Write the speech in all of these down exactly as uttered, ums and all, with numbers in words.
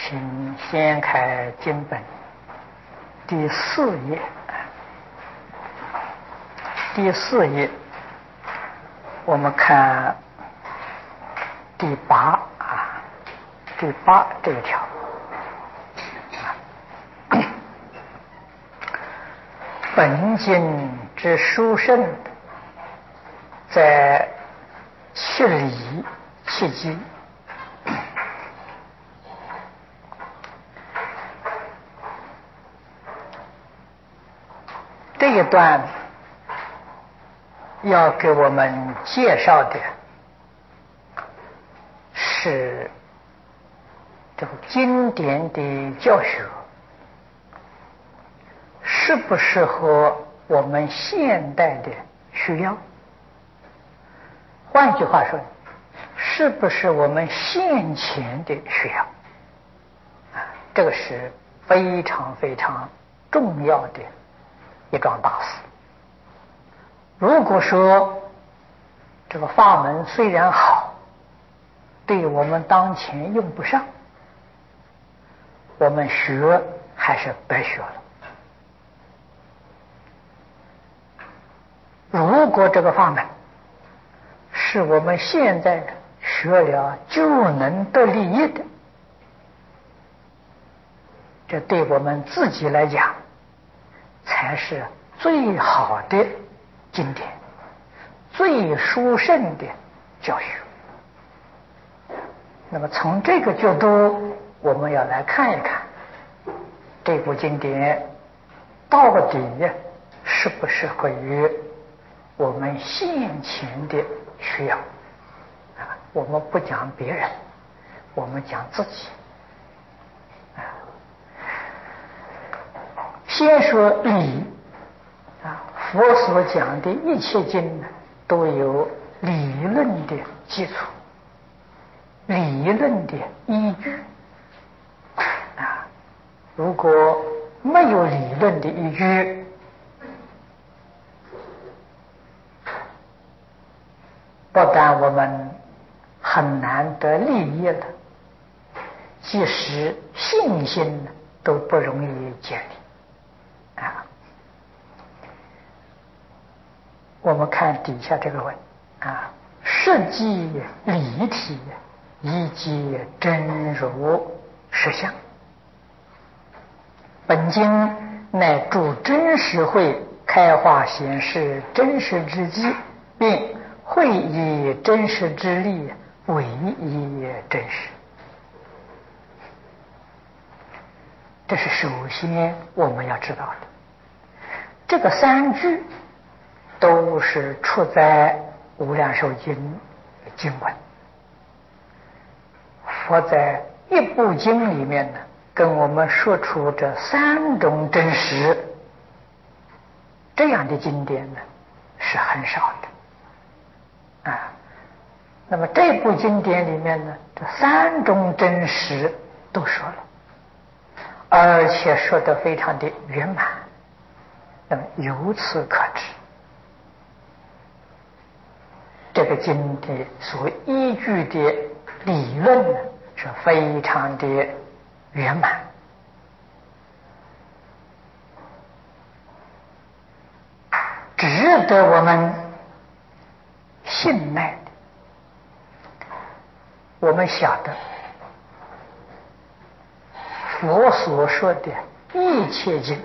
请掀开经本第四页，第四页我们看第八啊，第八这一条。本经之殊胜，在其理其机。这一段要给我们介绍的是这个经典的教学适不适合我们现代的需要？换句话说，是不是我们现前的需要？啊，这个是非常非常重要的一桩大事。如果说这个法门虽然好，对我们当前用不上，我们学还是白学了。如果这个法门是我们现在学了就能得利益的，这对我们自己来讲才是最好的经典，最殊胜的教学。那么从这个角度，我们要来看一看这部经典到底适不适合于我们现前的需要啊。我们不讲别人，我们讲自己啊。先说理啊，佛所讲的一切经呢，都有理论的基础，理论的依据啊。如果没有理论的依据，不但我们很难得利益了，即使信心都不容易建立啊。我们看底下这个文啊，实际理体，以及真如实相。本经乃著真实慧，开化显示真实之机，并会以真实之力为以真实。这是首先我们要知道的。这个三句都是出在无量寿经经文。佛在一部经里面呢，跟我们说出这三种真实，这样的经典呢是很少的啊。那么这部经典里面呢，这三种真实都说了，而且说得非常的圆满。那么由此可知，这个经典所依据的理论呢是非常的圆满，值得我们信赖的。我们晓得佛所说的一切经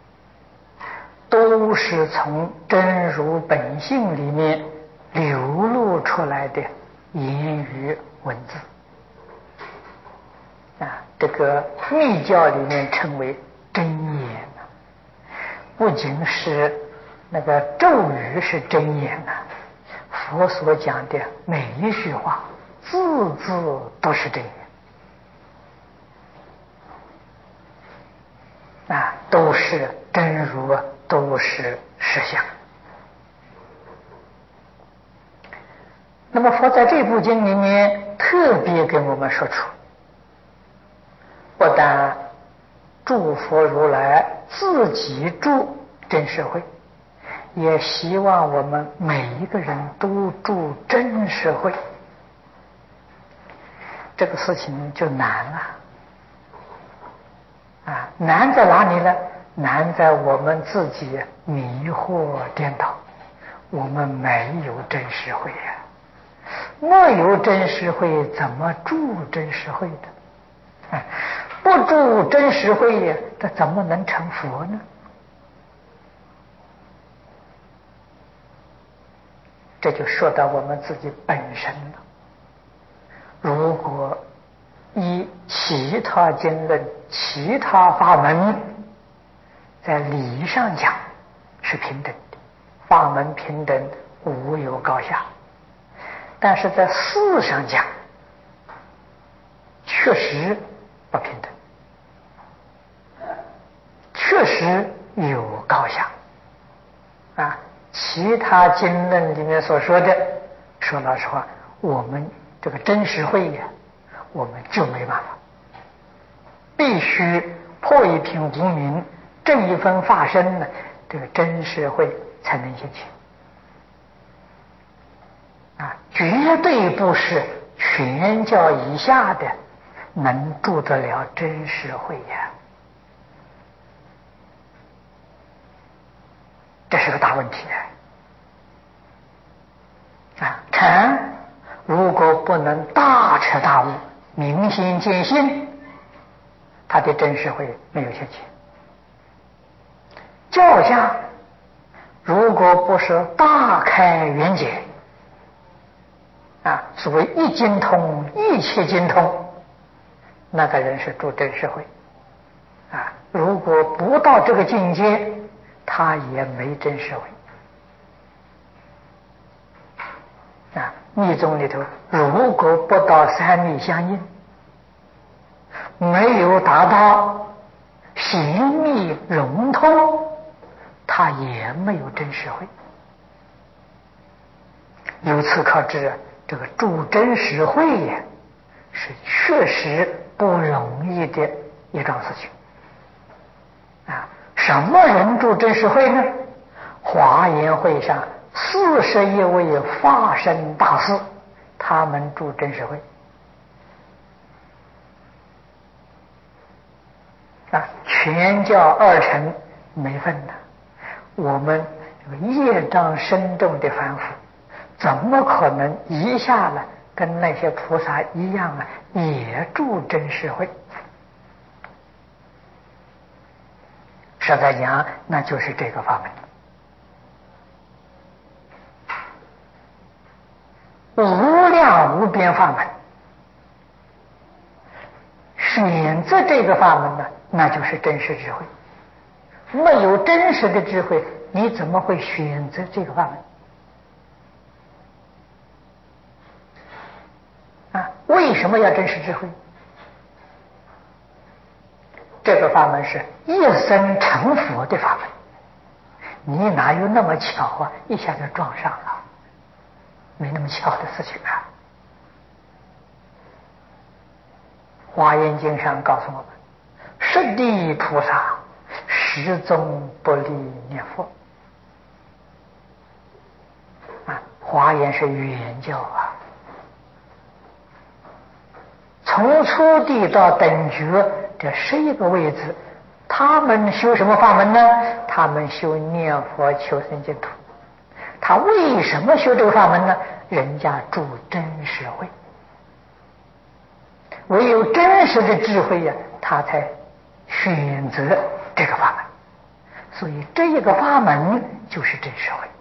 都是从真如本性里面流露出来的言语文字啊，这个密教里面称为真言啊。不仅是那个咒语是真言啊，佛所讲的每一句话字字都是真言啊，都是真如，都是实相。那么佛在这部经里面特别跟我们说出，不但诸佛如来自己住真实慧，也希望我们每一个人都住真实慧。这个事情就难了啊，难在哪里呢？难在我们自己迷惑颠倒，我们没有真实慧呀、啊，没有真实慧，怎么住真实慧的？啊，不住真实慧呀，他怎么能成佛呢？这就说到我们自己本身了。如果依其他经论、其他法门，在理上讲是平等的，法门平等，无有高下；但是在事上讲，确实不平等，确实有高下。啊，其他经论里面所说的，说老实话，我们这个真实慧呀，我们就没办法，必须破一品无明，正一分法身呢，这个真实慧才能现前。啊，绝对不是全教以下的能住得了真实慧呀，这是个大问题啊！啊，禅如果不能大彻大悟、明心见性，他的真实慧没有现前。教下如果不是大开圆解，啊，所谓一精通，一切精通，那个人是住真实慧。啊，如果不到这个境界，他也没真实慧。啊，密宗里头，如果不到三密相应，没有达到行密融通，他也没有真实慧。由此可知，这个住真实慧呀，是确实不容易的一桩事情。啊，什么人住真实慧呢？华严会上四十一位法身大士，他们住真实慧。啊，全教二乘没分的，我们这个业障深重的凡夫，怎么可能一下子跟那些菩萨一样啊，也住真实慧？实在讲，那就是这个法门，无量无边法门。选择这个法门呢，那就是真实智慧。没有真实的智慧，你怎么会选择这个法门？啊，为什么要真实智慧？这个法门是一生成佛的法门，你哪有那么巧啊，一下就撞上了？没那么巧的事情啊。华严经上告诉我们，十地菩萨始终不离念佛。啊，华严是圆教啊，从初地到等觉这十一个位置，他们修什么法门呢？他们修念佛求生净土。他为什么修这个法门呢？人家住真实慧，唯有真实的智慧呀，他才选择这个法门。所以这个法门就是真实慧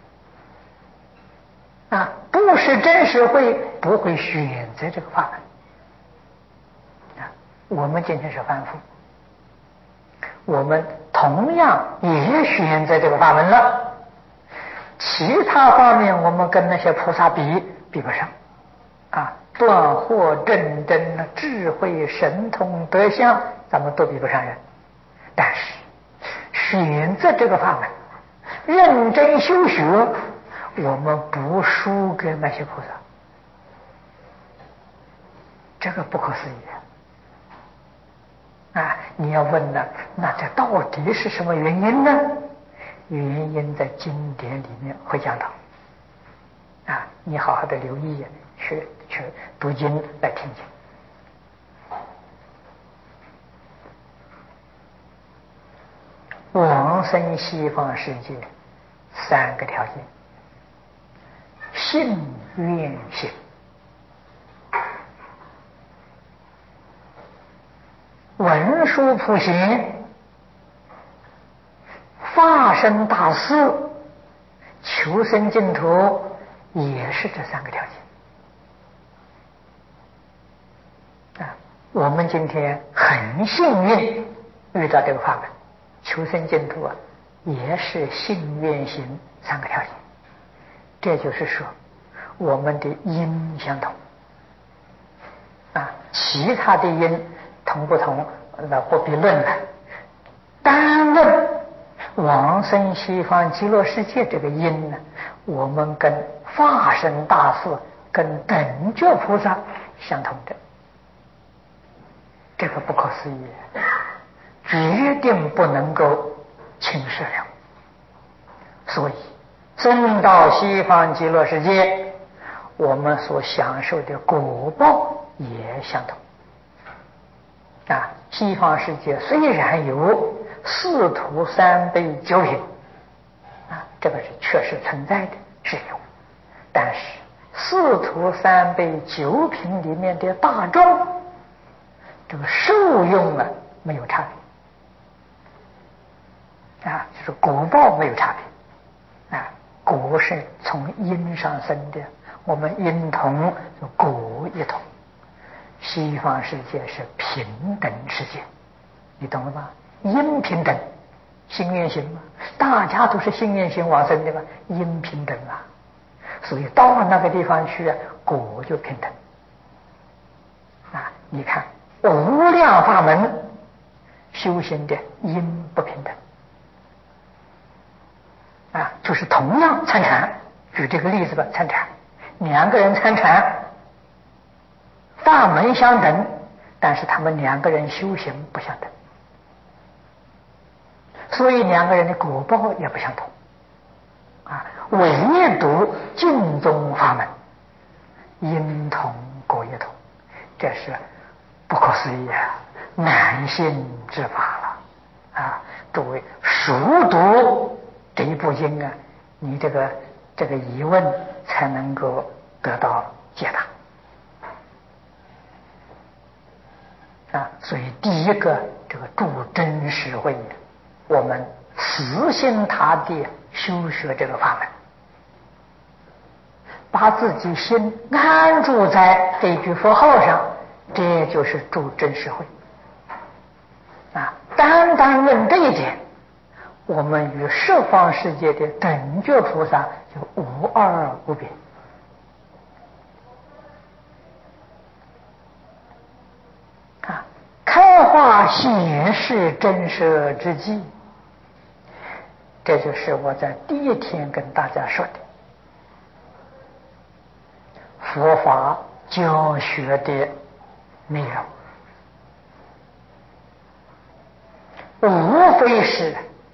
啊，不是真实慧不会选择这个法门啊。我们今天是凡夫，我们同样也选择这个法门了。其他方面我们跟那些菩萨比比不上啊，断惑正真、智慧神通德相，咱们都比不上人。但是选择这个法门，认真修学，我们不输给那些菩萨，这个不可思议啊！你要问呢，那这到底是什么原因呢？原因在经典里面会讲到啊，你好好的留意，去去读经来听经。 往生西方世界三个条件：信愿行。文殊普贤发生大事求生净土，也是这三个条件啊。我们今天很幸运遇到这个法门，求生净土啊，也是信愿行三个条件。这就是说，我们的因相同啊，其他的因同不同，那不必论了。单论往生西方极乐世界这个因呢，我们跟化身大士、跟等觉菩萨相同的，这个不可思议，决定不能够轻视了。所以，生到西方极乐世界，我们所享受的果报也相同。啊，西方世界虽然有四土三辈九品，啊，这个是确实存在的，是有，但是四土三辈九品里面的大众，这个受用啊没有差别，啊，就是果报没有差别，啊，果是从因上生的，我们因同，果一同。西方世界是平等世界，你懂了吗？因平等，心愿行嘛，大家都是心愿行往生的嘛，因平等啊，所以到那个地方去啊，果就平等啊。你看无量法门修行的因不平等啊，就是同样参禅，举这个例子吧，参禅，两个人参禅。法门相等，但是他们两个人修行不相等，所以两个人的果报也不相同啊。唯独净宗法门，因同果也同，这是不可思议啊，难信之法了啊！诸位熟读这一部经啊，你这个这个疑问才能够得到解答。啊，所以第一个这个助真实慧，我们死心塌地修学这个法门，把自己心安住在这句佛号上，这就是助真实慧啊。单单论这一点，我们与十方世界的等觉菩萨就无二无别。开化显示真实之际，这就是我在第一天跟大家说的佛法教学的内容，无非是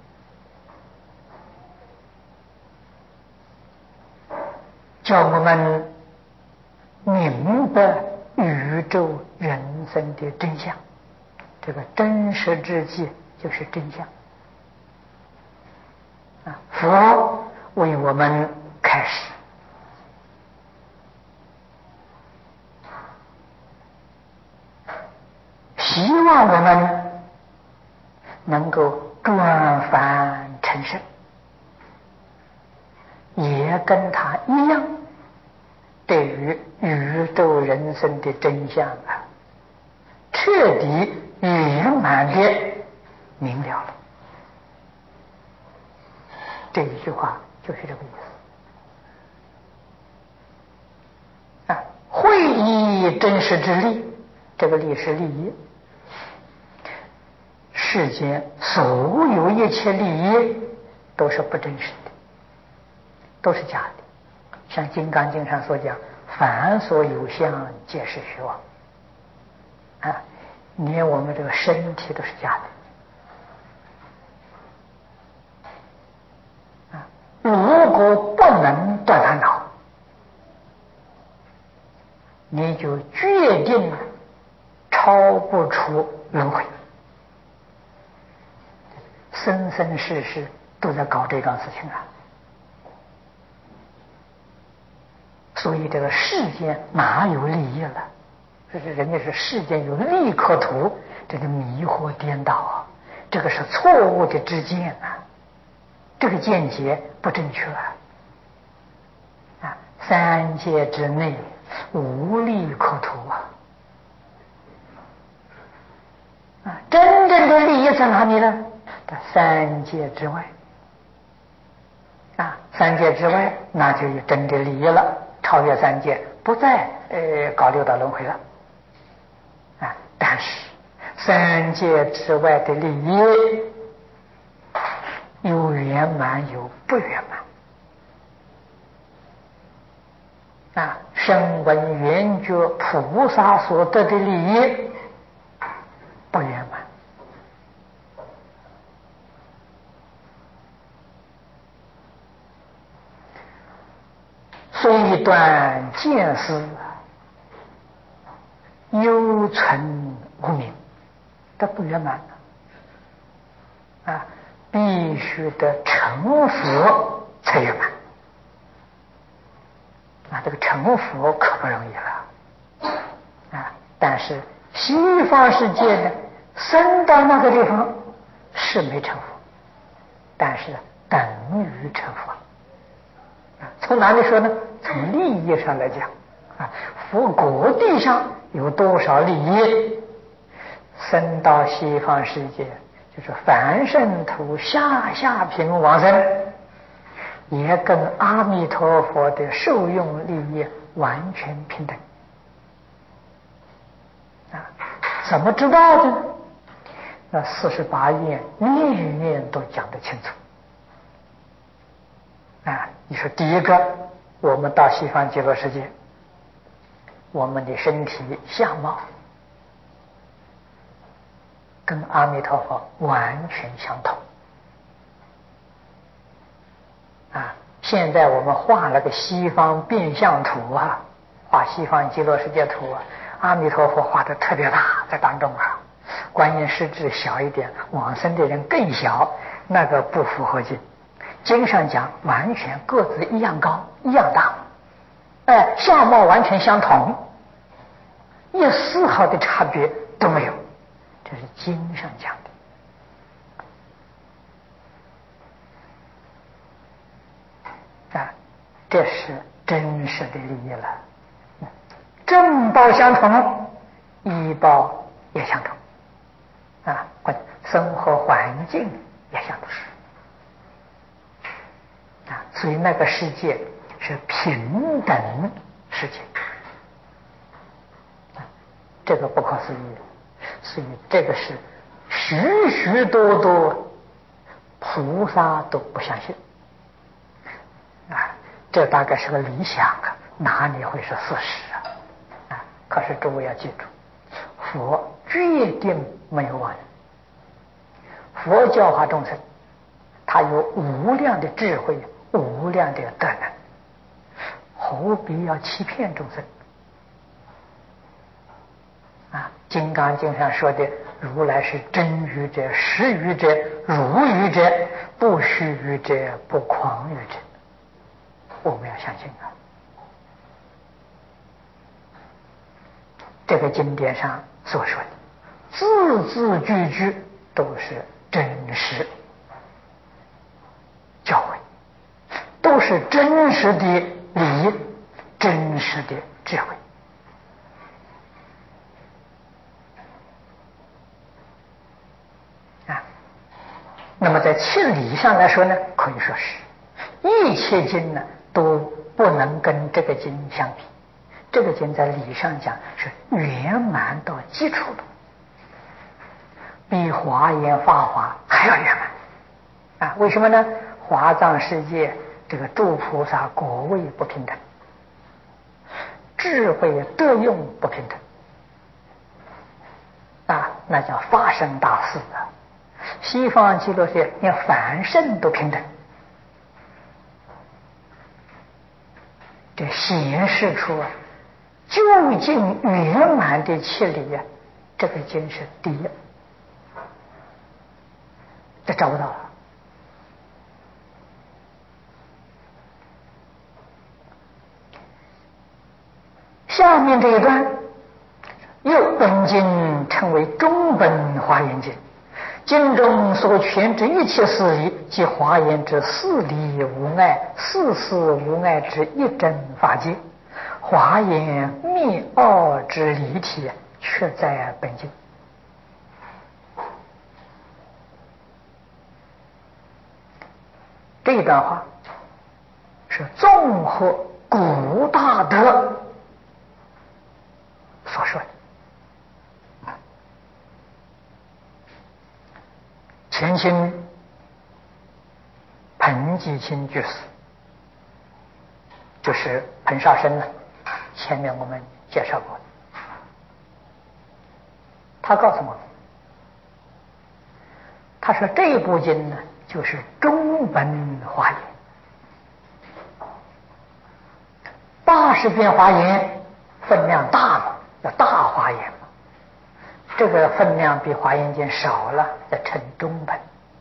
叫我们明白宇宙人生的真相。这个真实之际就是真相啊！佛为我们开始，希望我们能够转凡成圣，也跟他一样，对于宇宙人生的真相啊，彻底圆满的明了了。这一句话就是这个意思啊！会以真实之力，这个力是利益，世间所有一切利益都是不真实的，都是假的。像《金刚经》上所讲，凡所有相，皆是虚妄啊！连我们这个身体都是假的啊！如果不能断烦恼，你就决定超不出轮回。 生生世世都在搞这桩事情啊。所以这个世间哪有利益了？这是人家是世间有利可图，这个迷惑颠倒啊，这个是错误的知见啊，这个见解不正确啊。啊，三界之内无利可图啊！啊，真正的利益在哪里呢？在三界之外。啊，三界之外，那就有真的利益了，超越三界，不再呃搞六道轮回了。啊，但是三界之外的利益有圆满，有不圆满。啊，声闻缘觉菩萨所得的利益不圆满。所以断见思犹存无明，这不圆满啊！必须得成佛才圆满啊！这个成佛可不容易了啊！但是西方世界呢，升到那个地方是没成佛，但是等于成佛。从哪里说呢？从利益上来讲啊，佛国地上有多少利益，升到西方世界，就是凡圣土下下品往生，也跟阿弥陀佛的受用利益完全平等啊！怎么知道的？那四十八愿念念都讲得清楚啊！你说第一个，我们到西方极乐世界，我们的身体相貌跟阿弥陀佛完全相同啊！现在我们画了个西方变相图啊，画西方极乐世界图啊，阿弥陀佛画的特别大在当中啊，观音师智小一点，往生的人更小，那个不符合经。经上讲完全个子一样高一样大，哎，相貌完全相同，一丝毫的差别都没有，这是经上讲的啊，这是真实的利益了。正报相同，医报也相同啊，生活环境也相同啊，所以那个世界是平等世界啊，这个不可思议。所以这个是许许多多菩萨都不相信啊，这大概是个理想啊，哪里会是事实啊？啊，可是诸位要记住，佛决定没有妄言，佛教化众生，他有无量的智慧，无量的德能，何必要欺骗众生啊？金刚经上说的，如来是真语者、实语者、如语者、不虚语者、不诳语者，我们要相信啊。这个经典上所说的字字句句都是真实教诲，都是真实的理益，真实的智慧啊。那么在气理上来说呢，可以说是一切经呢都不能跟这个经相比。这个经在理上讲是圆满到基础的，比华严法华还要圆满啊！为什么呢？华藏世界这个诸菩萨果位不平等，智慧德用不平等啊，那叫发生大事啊！西方极乐世界连凡圣都平等，这显示出啊究竟圆满的气理啊，这个经是第一，这找不到了下面这一段，又本经称为中本华严经，经中所全之一切事宜，即华严之四理无碍、四事无碍之一真法界，华严密奥之离体，却在本经。这段话是综合古大德所说的。前清彭继清居士，就是彭绍生呢，前面我们介绍过的，他告诉我们，他说这部经呢就是中本华严，八十遍华严分量大嘛，叫大华严嘛，这个分量比华严经少了，再称中本。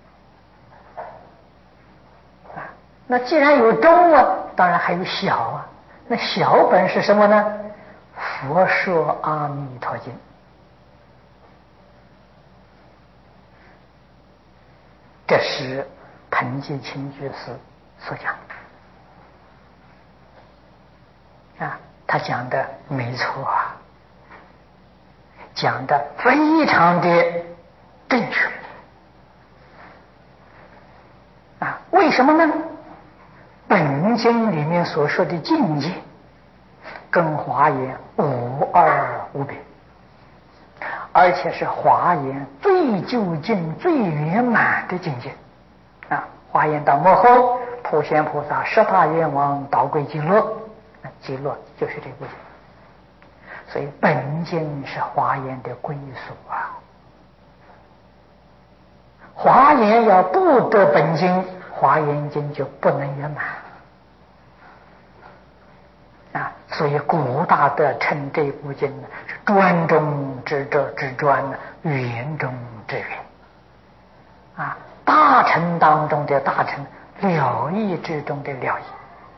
啊，那既然有中啊，当然还有小啊。那小本是什么呢？佛说阿弥陀经。这是彭继清居士所讲的啊，他讲的没错啊，讲的非常的正确啊。为什么呢？本经里面所说的境界跟华严无二无别，而且是华严最究竟、最圆满的境界啊！华严到末后，普贤菩萨十大愿望导归极乐，那极乐就是这部经。所以本经是华严的归属啊！华严要不得本经，华严经就不能圆满啊！所以古大德称这部经呢是专中之者之专，圆中之圆啊，大乘当中的大乘，了义之中的了义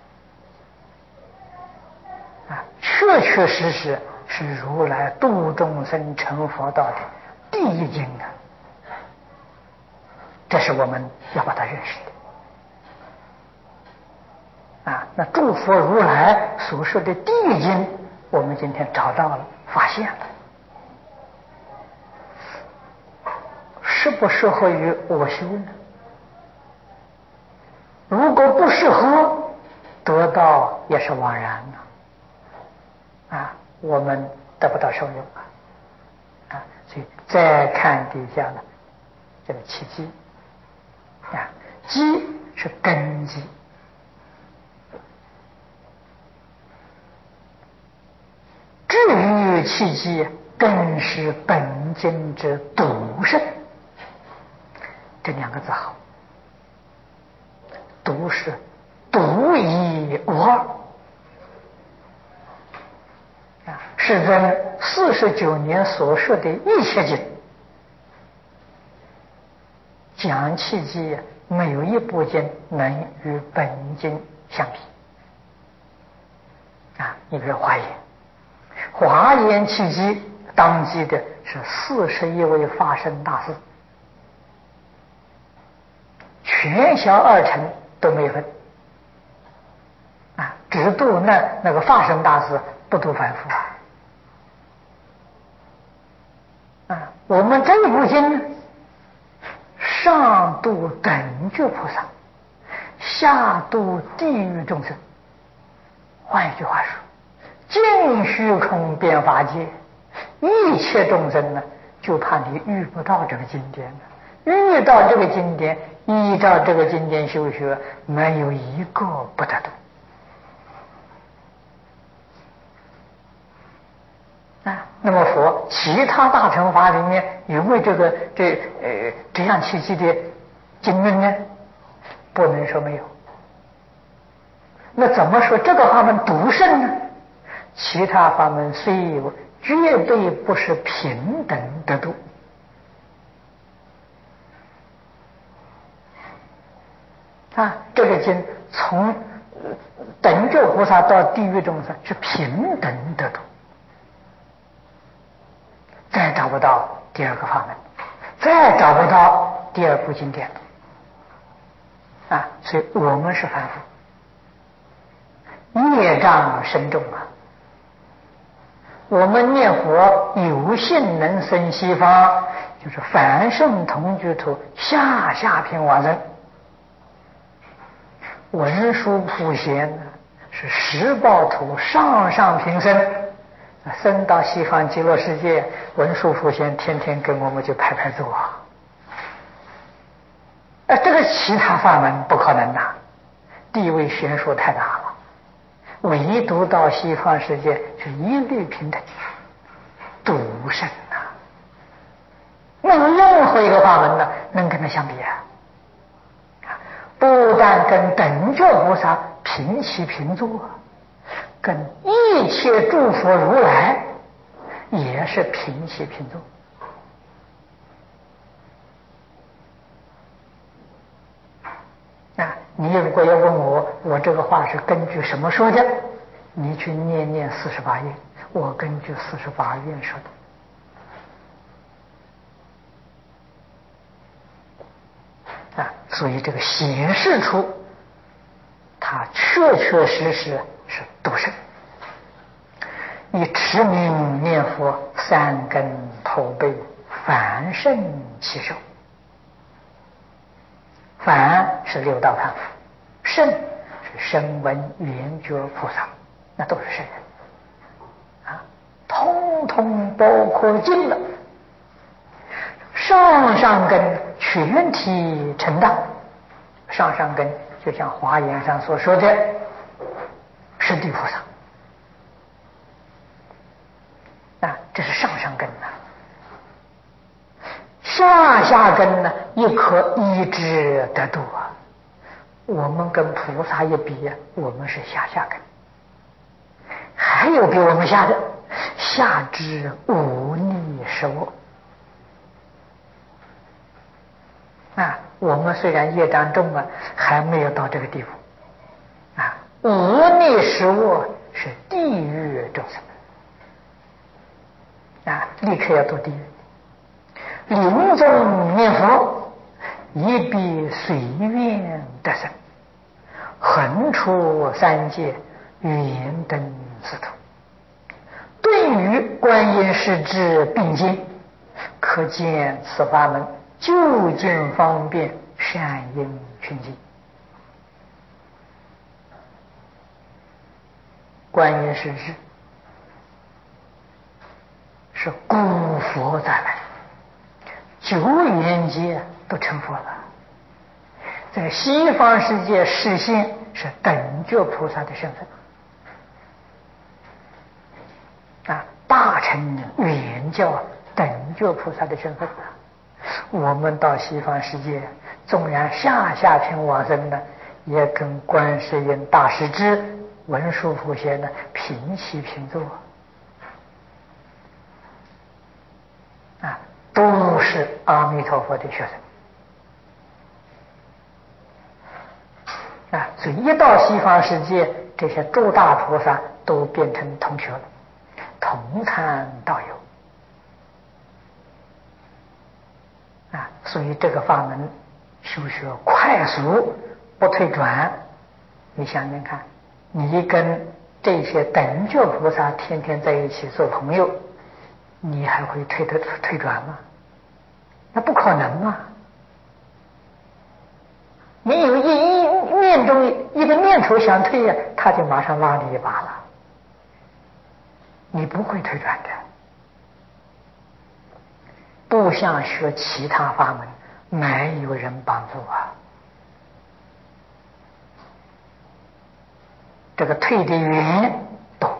啊，确确实实是如来度众生成佛道的第一经啊！这是我们要把它认识的啊。那诸佛如来所说的第一经，我们今天找到了，发现了，适不适合于我修呢？如果不适合，得到也是枉然的啊，我们得不到受用啊啊！所以再看底下呢，这个契机啊，机是根基，至于契机，更是本经之独胜。这两个字好，独是独一无二啊！世尊四十九年所说的一切经，讲契机没有一部经能与本经相比啊！你比如华严，华严契机当机的是四十一位法身大士，全小二乘都没分啊，只度那那个法身大士，不度凡夫啊。我们这部经上度等觉菩萨，下度地狱众生。换一句话说，尽虚空遍法界，一切众生呢，就怕你遇不到这个经典了。遇到这个经典，依照这个经典修学，没有一个不得度啊。那么佛其他大乘法里面有没有这个这呃这样契机的经论呢？不能说没有。那怎么说这个法门独胜呢？其他法门虽有，绝对不是平等得度啊。这个经从等觉菩萨到地狱众生是平等得度，再找不到第二个法门，再找不到第二部经典啊！所以我们是凡夫，业障深重啊！我们念佛有幸能生西方，就是凡圣同居土，下下品往生。文殊普贤呢，是十报土，上上品生，生到西方极乐世界，文殊普贤天天跟我们就拍拍坐啊！啊，这个其他法门不可能呐、啊，地位悬殊太大了。唯独到西方世界是一律平等，独圣呐、啊，没有任何一个法门呢能跟他相比啊！不但跟等觉菩萨平起平坐，跟一切诸佛如来也是平起平坐。啊，你如果要问我，我这个话是根据什么说的？你去念念四十八愿，我根据四十八愿说的。啊，所以这个显示出，他确确实实是独圣。以持名念佛，三根普被，凡圣其寿。凡是六道凡夫，圣是声闻缘觉菩萨，那都是圣人啊，通通包括进了。上上根全体成道，上上根就像华严上所说的十地菩萨啊，这是上上根呐、啊。下下根呢，亦可依之得度啊。我们跟菩萨一比，我们是下下根。还有比我们下的，下之无逆是我啊。我们虽然业障重啊，还没有到这个地步啊。无逆是我是地狱众生啊，立刻要堕地狱。临终念佛，一必随愿得生，横出三界，圆登四土。对于观音世智并进，可见此法门究竟方便，善因群集。观音世智是古佛再来，九元界都成佛了，在西方世界示现是等觉菩萨的身份啊，大乘圆教等觉菩萨的身份啊。我们到西方世界，纵然下下品往生呢，也跟观世音大势至、文殊普贤呢平起平坐啊，都是阿弥陀佛的学生啊。所以一到西方世界，这些诸大菩萨都变成同学了，同参道友啊。所以这个法门修学快速，不退转。你想想看，你跟这些等觉菩萨天天在一起做朋友，你还会退退退转吗？那不可能啊！你有一一念中一个念头想退呀、啊，他就马上拉你一把了，你不会退转的。不像学其他法门，没有人帮助啊。这个退的远多，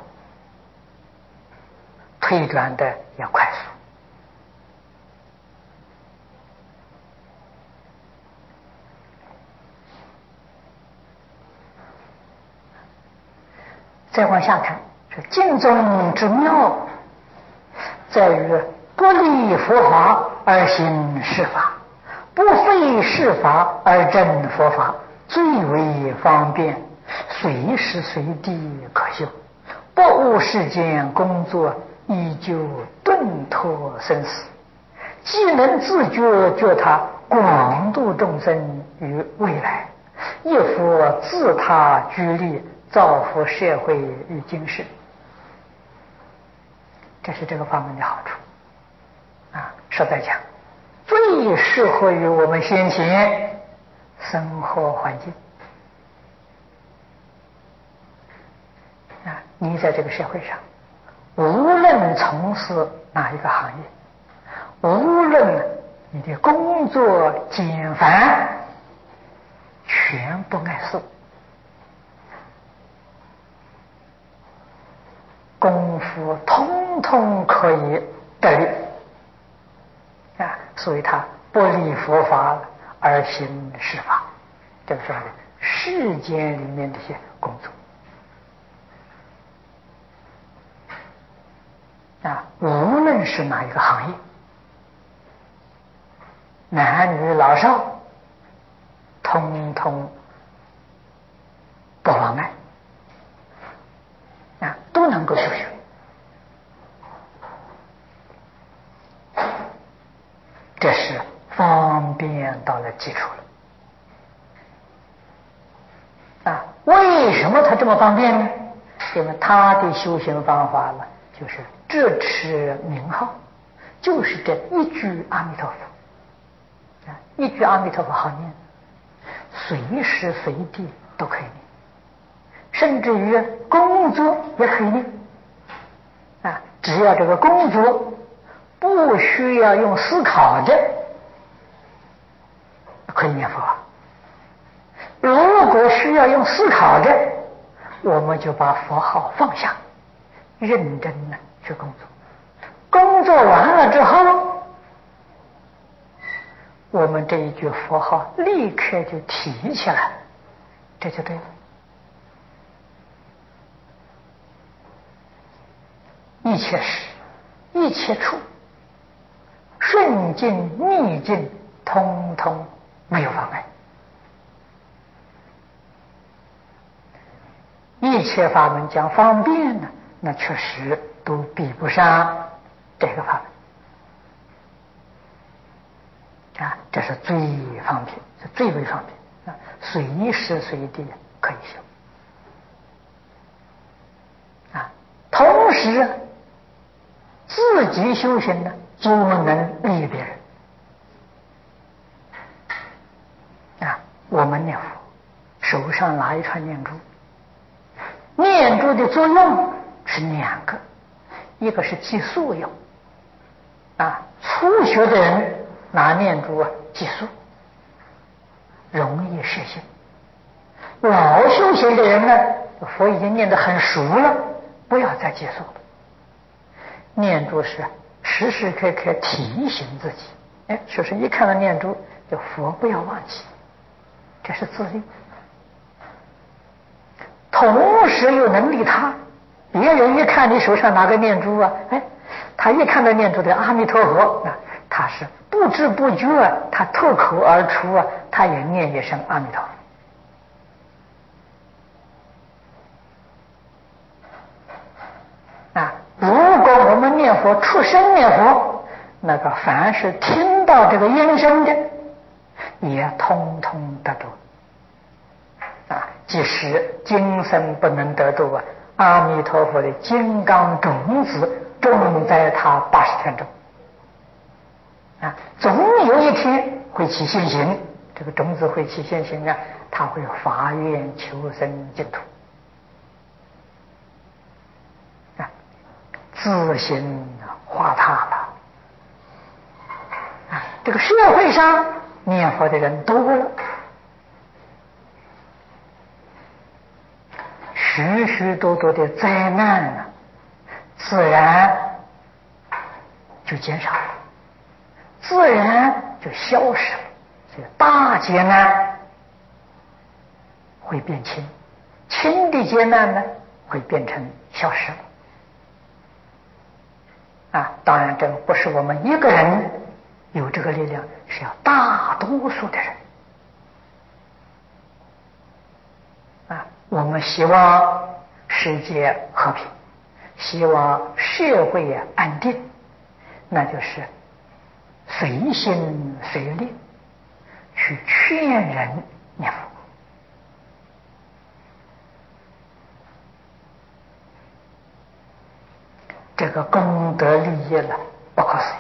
退转的要快速。再往下看，说经中之妙，在于不离佛法而行是法，不废是法而证佛法，最为方便， 随时随地可修，不误世间工作，依旧顿脱生死，既能自觉觉他广度众生于未来，亦复自他居利，造福社会与今世。这是这个法门的好处啊！实在讲，最适合于我们先前生活环境啊！你在这个社会上，无论从事哪一个行业，无论你的工作简繁，全不碍事，功夫通通可以得力啊！所以他不离佛法而行世法，这个是世间里面的一些工作啊，无论是哪一个行业，男女老少，通通不妨碍啊，都能够修学。这是方便到了基础了啊！为什么他这么方便呢？因为他的修行方法呢，就是只持名号，就是这一句阿弥陀佛啊，一句阿弥陀佛好念，随时随地都可以念，甚至于工作也可以念啊！只要这个工作不需要用思考的，可以念佛。如果需要用思考的，我们就把佛号放下，认真的去工作。工作完了之后，我们这一句佛号立刻就提起来，这就对了。一切时，一切处，顺境逆境，通通没有妨碍。一切法门讲方便呢，那确实都比不上这个法门啊！这是最方便，是最为方便啊！随时随地可以修啊！同时自己修行呢，就能利别人啊！我们念佛，手上拿一串念珠，念珠的作用是两个，一个是记宿用啊，初学的人拿念珠啊记宿，容易摄心；老修行的人呢，佛已经念得很熟了，不要再记宿了。念珠是时时刻刻提醒自己，哎，就是一看到念珠，就佛不要忘记，这是自律。同时又能利他，别人一看你手上拿个念珠啊，哎，他一看到念珠的阿弥陀佛啊，他是不知不觉他脱口而出啊，他也念一声阿弥陀佛啊。如果我们念佛出声念佛，那个凡是听到这个音声的，也通通得度啊！即使今生不能得度啊，阿弥陀佛的金刚种子种在他八十天中啊，总有一天会起现行。这个种子会起现行啊，他会发愿求生净土啊，自行化他了啊！这个社会上念佛的人多了，许许多多的灾难啊，自然就减少了，自然就消失了。这个大劫难会变轻，轻的劫难呢会变成消失了啊！当然，这个不是我们一个人有这个力量，是要大多数的人啊。 我们希望世界和平，希望社会安定，那就是随心随力去劝人念佛。这个功德利益了不可思议。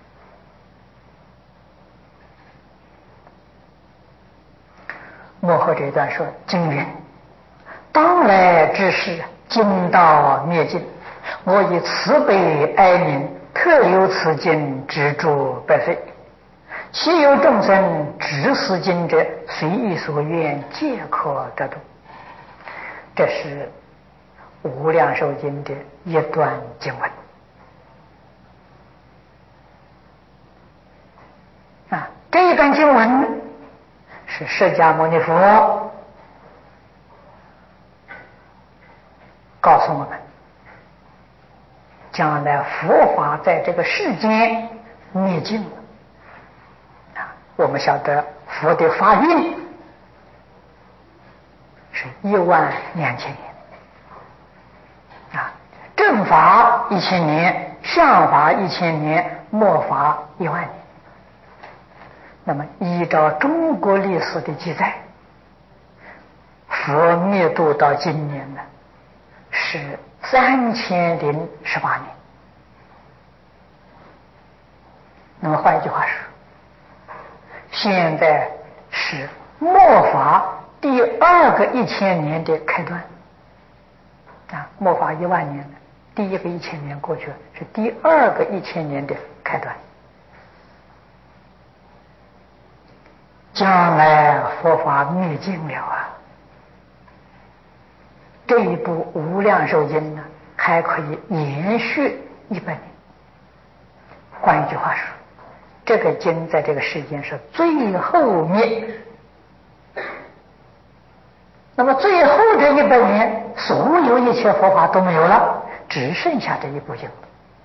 幕后这一段说：经云，当来之事，经道灭尽，我以慈悲哀悯，特留此经直诸百岁。其有众生执此经者，随意所愿，皆可得度。这是无量寿经的一段经文啊，这一段经文是释迦牟尼佛告诉我们，将来佛法在这个世间灭尽了啊。我们晓得佛的法运是一万两千年啊，正法一千年，相法一千年，末法一万年。那么依照中国历史的记载，佛灭度到今年呢是三千零十八年。那么换一句话说，现在是末法第二个一千年的开端啊，末法一万年，第一个一千年过去了，是第二个一千年的开端。将来佛法灭尽了啊，这一部无量寿经呢还可以延续一百年。换一句话说，这个经在这个世间是最后灭，那么最后这一百年，所有一切佛法都没有了，只剩下这一部经。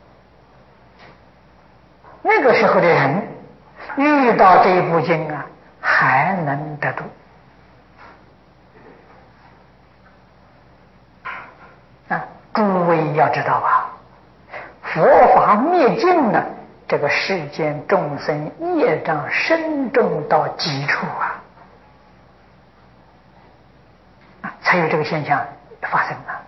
那个时候的人遇到这一部经啊，还能得度啊！诸位要知道啊，佛法灭尽了，这个世间众生业障深重到极处啊，啊才有这个现象发生啊。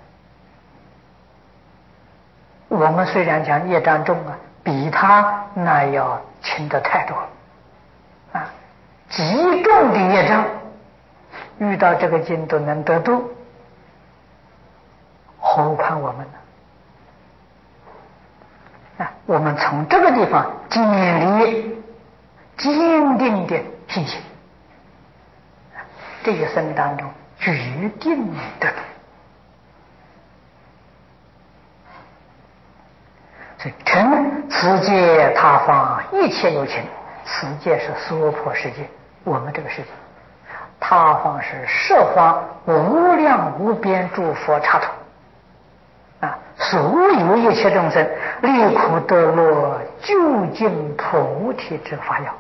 我们虽然讲业障重啊，比他那要轻得太多啊。极重的业障遇到这个经都能得度，何况我们呢？啊，我们从这个地方建立坚定的信心，这一生当中决定得度。所以成此界他方一切有情，此界是娑婆世界，我们这个世界；他方是十方无量无边诸佛刹土啊，所有一切众生离苦得乐，究竟菩提之法要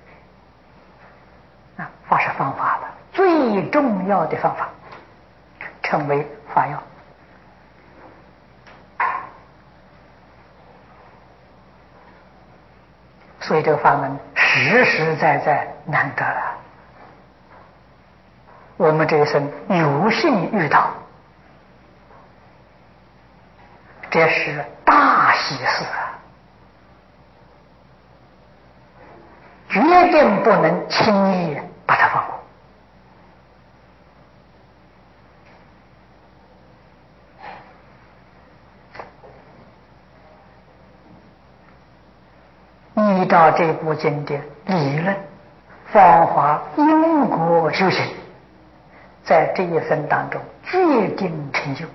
啊，法是方法了，最重要的方法称为法要。所以这个法门实实在在难得了，我们这一生有幸遇到，这是大喜事啊，决定不能轻易把它放过。依照这部经的理论方法因果修行，在这一生当中决定成就。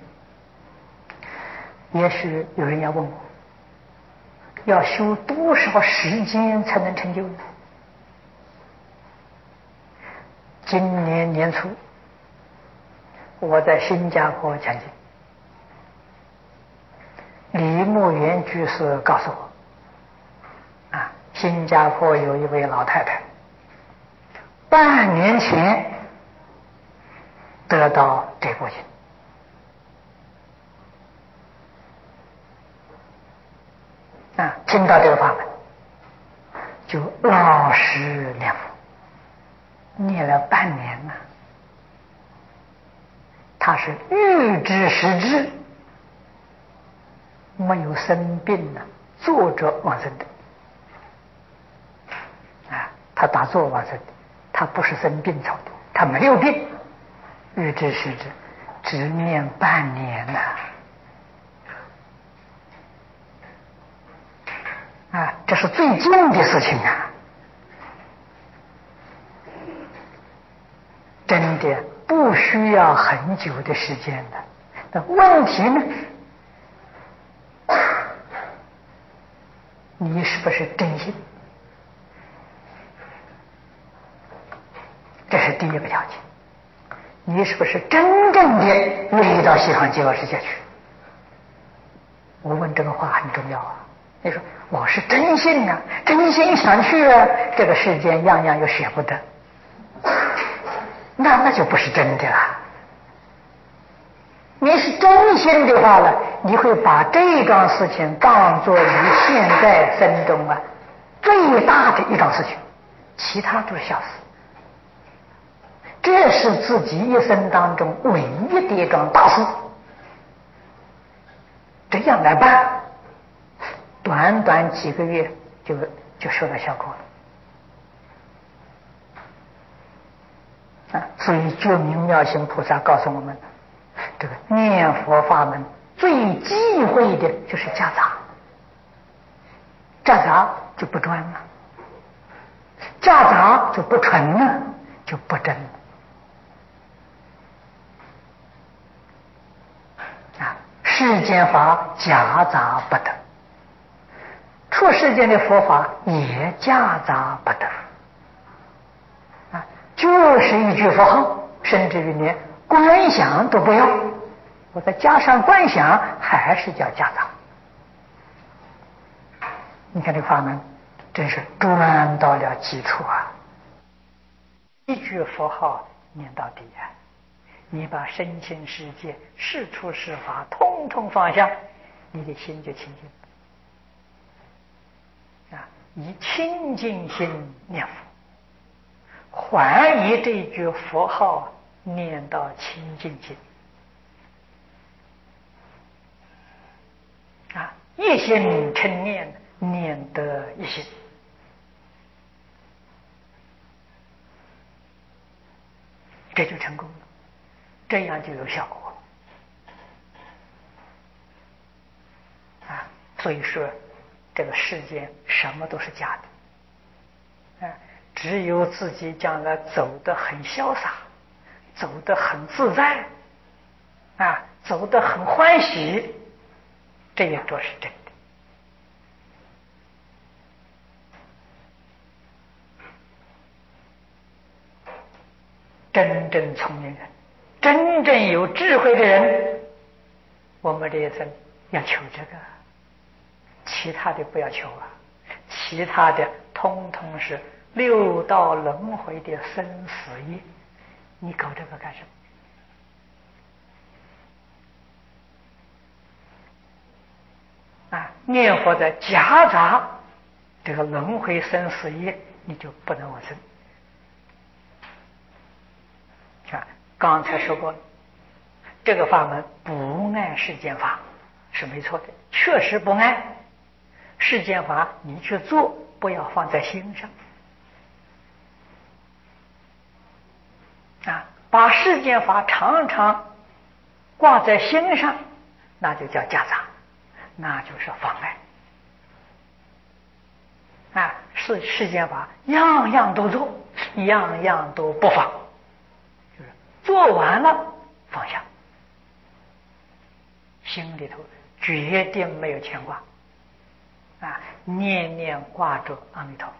也许有人要问我，要修多少时间才能成就呢？今年年初我在新加坡讲经，李牧原居士告诉我，新加坡有一位老太太，半年前得到这部经。啊，听到这个法门，就老实念佛，念了半年了。他是预知时至，没有生病了，坐着往生的。啊，他打坐往生的，他不是生病走的，他没有病，预知时至，只念半年了。啊，这是最近的事情啊！真的不需要很久的时间的。那问题呢？你是不是真心？这是第一个条件。你是不是真正的愿意到西方极乐世界去？我问这个话很重要啊！你说我是真心啊，真心想去啊，这个世间样样又舍不得，那那就不是真的了。你是真心的话了，你会把这桩事情当作你现在生中啊最大的一桩事情，其他都是小事。这是自己一生当中唯一的一桩大事，这样来办，短短几个月就就收到效果了啊！所以觉明妙行菩萨告诉我们，这个念佛法门最忌讳的就是夹杂，夹杂就不专了，夹杂就不纯了，就不真了啊！世间法夹杂不得，出世间的佛法也夹杂不得啊！就是一句佛号，甚至于连观想都不要，我再加上观想，还是叫夹杂。你看这个法门真是专到了基础啊！一句佛号念到底啊，你把身心世界事出事法通通放下，你的心就清净啊！以清净心念佛，还以这句佛号念到清净心啊！一心称念，念得一心，这就成功了，这样就有效果啊！所以说，这个世间什么都是假的，啊，只有自己将来走得很潇洒，走得很自在，啊，走得很欢喜，这一着是真的。真正聪明人，真正有智慧的人，我们这一生要求这个，其他的不要求啊，其他的通通是六道轮回的生死业，你搞这个干什么？啊，念佛的夹杂这个轮回生死业，你就不能往生。啊，刚才说过，这个法门不按世间法是没错的，确实不按世间法，你去做不要放在心上啊，把世间法常常挂在心上，那就叫夹杂，那就是妨碍啊！是世间法样样都做，样样都不放，就是做完了放下，心里头决定没有牵挂啊，念念挂着阿弥陀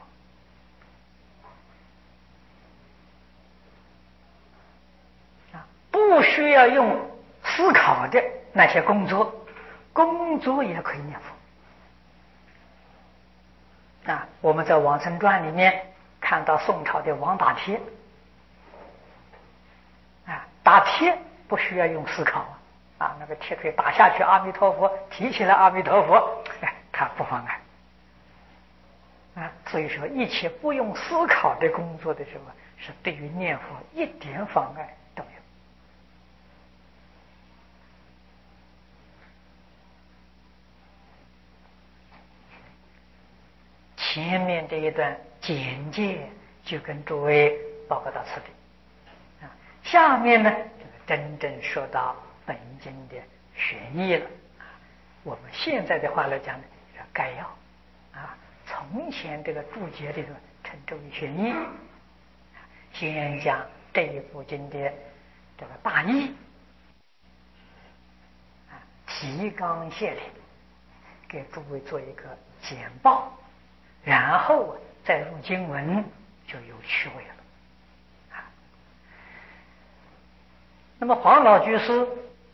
佛啊，不需要用思考的那些工作，工作也可以念佛啊。我们在《往生传》里面看到宋朝的王大天啊， 打铁不需要用思考啊，啊，那个铁可以打下去，阿弥陀佛，提起来，阿弥陀佛，哎，它不妨碍。啊，所以说一切不用思考的工作的时候，是对于念佛一点妨碍都没有。前面这一段简介就跟诸位报告到此地，啊，下面呢就是真正说到本经的玄义了。我们现在的话来讲呢，是概要，啊，从前这个注解里头称之为玄义。先讲这一部经的这个大义，啊，提纲挈领，给诸位做一个简报。然后再入经文就有趣味了啊。那么黄老居士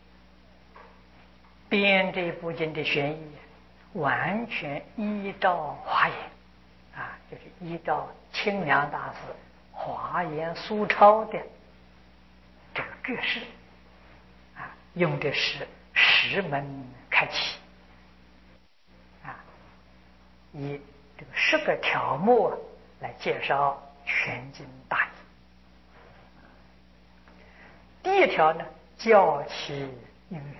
编这部经的玄义，完全依照华严啊，就是依照清凉大师华严苏超的这个格式啊，用的是十门开启啊，以这个十个条目来介绍全经大义。第一条呢，教其因缘。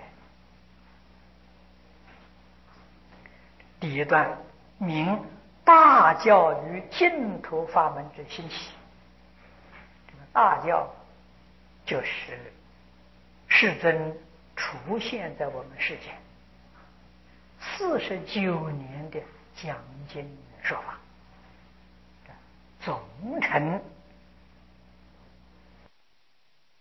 第一段明大教与净土法门之兴起。这个大教就是世尊出现在我们世间四十九年的讲经说法，总成